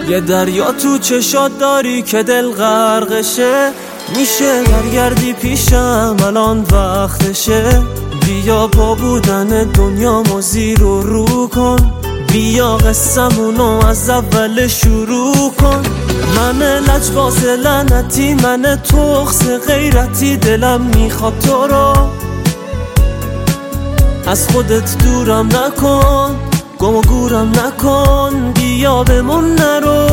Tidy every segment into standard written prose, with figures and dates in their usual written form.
یه دریا تو چشات داری که دل غرقشه، میشه برگردی پیشم الان وقتشه. بیا با بودن دنیامو زیر و رو کن، بیا قصه‌مونو از اول شروع کن. من لجباز لعنتی، من تخس غیرتی، دلم میخواد تو رو از خودت دورم نکن، گم و گورم نکن، بیا بمون نرو.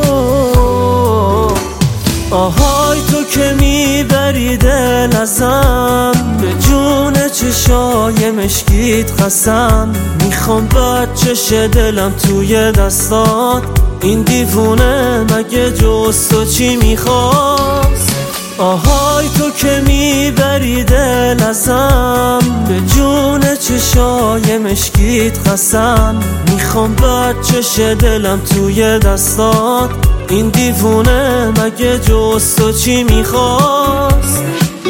آهای تو که میبری دل ازم، به جون چشای مشکیت قسم. میخوام بچش دلم توی دستات، این دیوونه مگه جز تو چی میخواست؟ آهای تو که میبری دل ازم، به جون چشای مشکیت قسم. میخوام بچش دلم توی دستات، این دیوونه مگه جز تو چی میخواست؟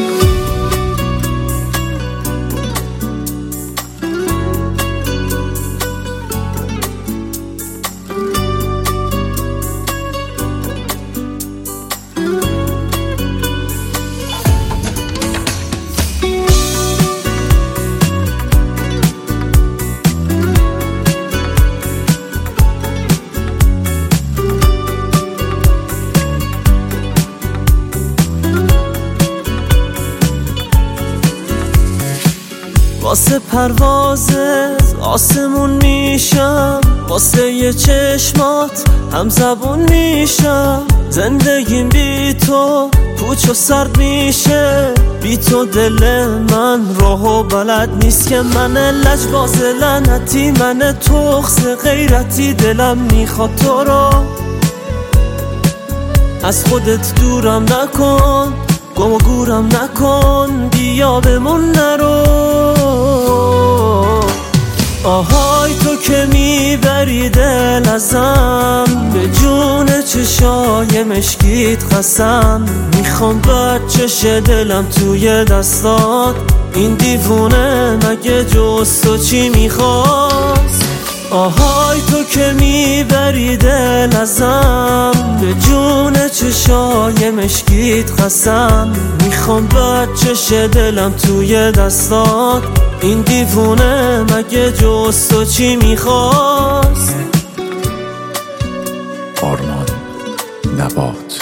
واسه پروازت آسمون میشم، واسه یه چشمات هم زبون میشم. زندگیم بی تو پوچ و سرد میشه، بی تو دل من راه و بلد نیست. که من لجباز لعنتی، من تخس غیرتی، دلم میخواد تو رو از خودت دورم نکن، گم و گورم نکن، بیا بمون نرو. آهای تو که میبری دل ازم، به جون چشای مشکیت قسم. میخوام بچش دلم توی دستات، این دیوونه مگه جز تو چی میخواست؟ آهای تو که میبری دل ازم، به جون چشای مشکیت قسم. میخوام بچش دلم توی دستات، این دیوونه مگه جز تو چی میخواست؟ آرمان نبات.